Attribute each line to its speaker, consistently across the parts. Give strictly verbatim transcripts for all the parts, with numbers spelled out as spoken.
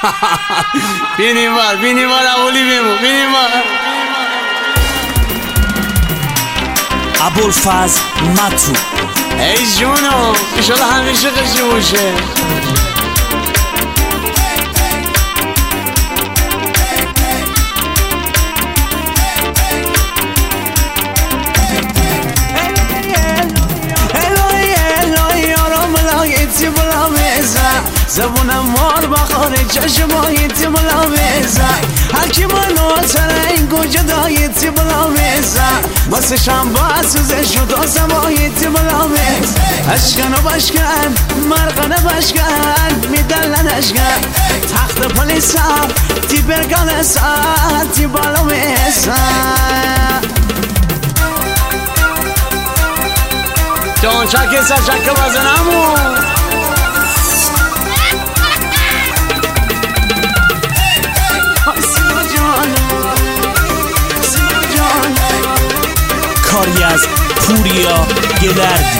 Speaker 1: بینیم بار بینیم بار اولی بیمو بینیم بار
Speaker 2: ابوالفضل مطرود.
Speaker 1: ای جونو ایشالا همیشه قشی باشه. زبونم مار بخوره چشمایتی بلا میزن هرکی منو سر این گوجه دایتی بلا میزن واسه شم بسوزه شد و زمایتی بلا میزن اشکن و بشکن مرقن بشکن میدلنش کن تخت پلیسم تی برگان ساعت تی بالا میزن جان چکه سر چکه بزنمون
Speaker 2: کاری از پوریا گلردی.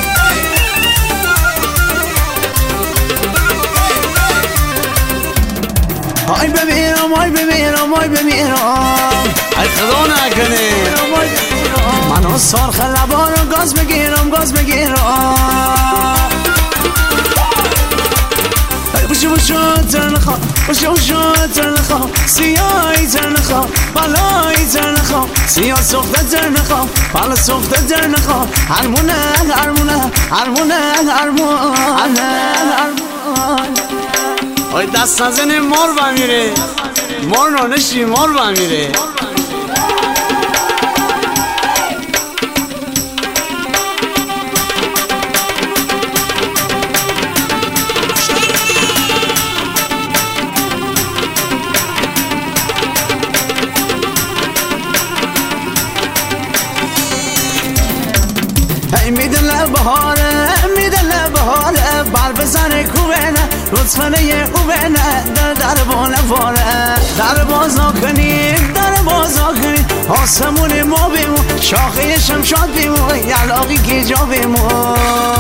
Speaker 1: آی بمیرم آی بمیرم آی بمیرم ای خدا نکنه منو سرخ لبانو گاز بگیرم گاز بگیرم بوشو بوشو ترنخوا بوشو بوشو ترنخوا سیاهی ترنخوا بلایی ترنخوا سیاه سخته ترنخوا بلا سخته ترنخوا هرمونه هرمونه هرمونه هرمونه آی دست نزنه مار بمیره مار نانشی مار بمیره میدله بهاره میدله بهاره بر بزنه کوبنه لطفانه یه کوبنه در در بانه واره در بازا کنید در بازا کنید آسمون ما بیمون شاخه شمشاد بیمون یلاقی گیجا بیمون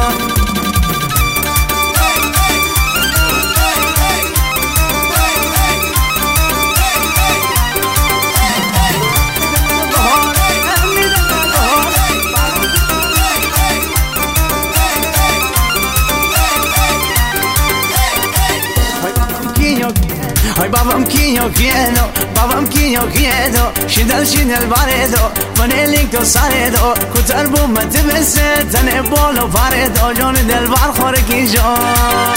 Speaker 1: Ay babam que yo quiero, babam que yo quiero Shidal shidal baredo, vanelik to saredo Kutar bu mat bese, tane bolo varedo Jon del bar khore ki jon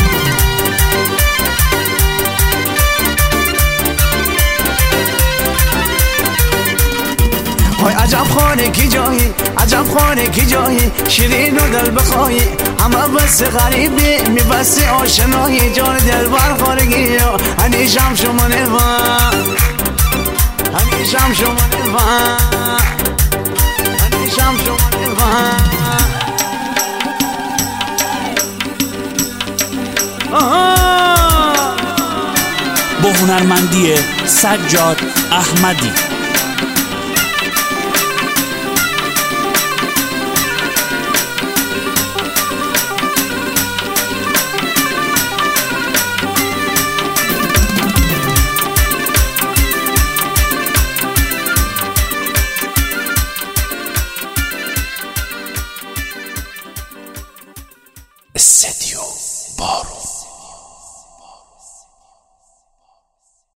Speaker 1: های عجب خانه کی جایی عجب خانه کی جایی شیرین و دل بخوایی همه بس غریبی میبستی آشنایی جان دل بر خارگی هنیشم شما نفهم هنیشم شما نفهم هنیشم شما نفهم
Speaker 2: با هنرمندی سجاد احمدی.